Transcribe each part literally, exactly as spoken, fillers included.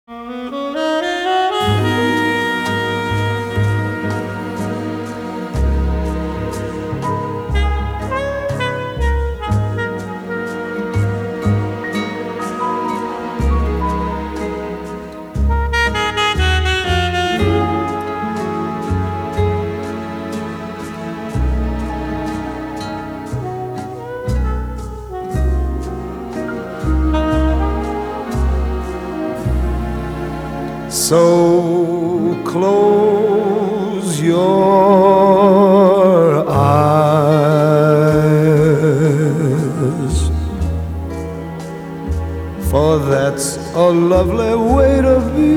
So close your eyes, for that's a lovely way to be.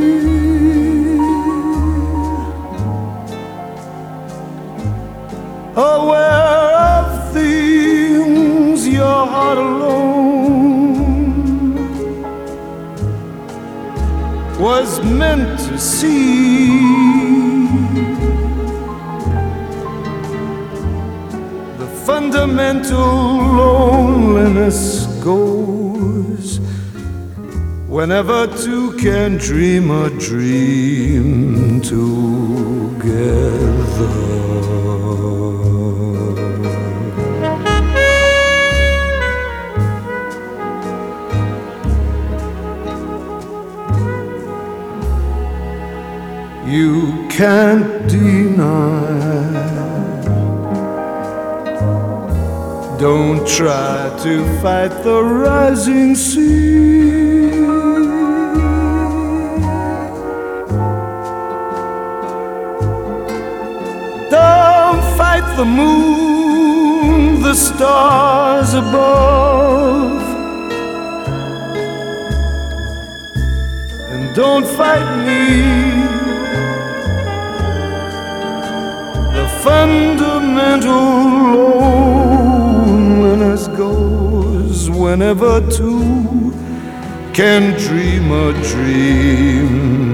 Aware of things your heart alone was meant to see. The fundamental loneliness goes whenever two can dream a dream together. You can't deny. Don't try to fight the rising sea. Don't fight the moon, the stars above, and don't fight me. Fundamental loneliness goes whenever two can dream a dream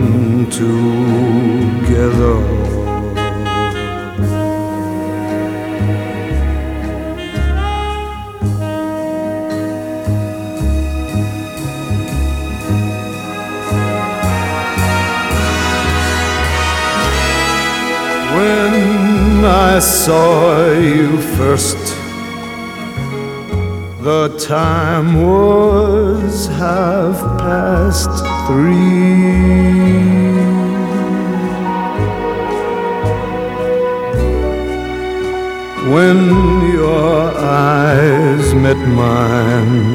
together. When I saw you first, the time was half past three. When your eyes met mine,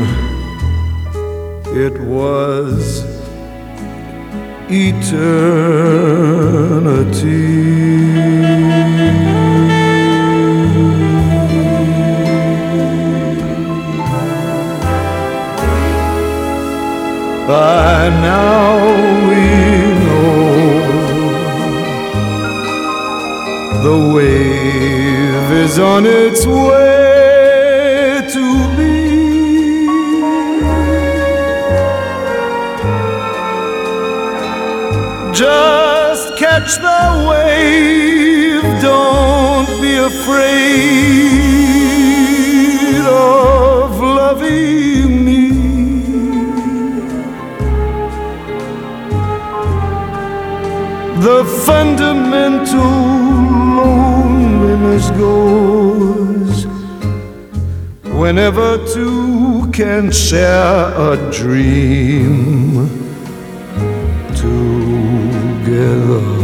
it was eternity. By now we know the wave is on its way to be. Just catch the wave, don't be afraid of loving me. The fundamental loneliness goes whenever two can share a dream together.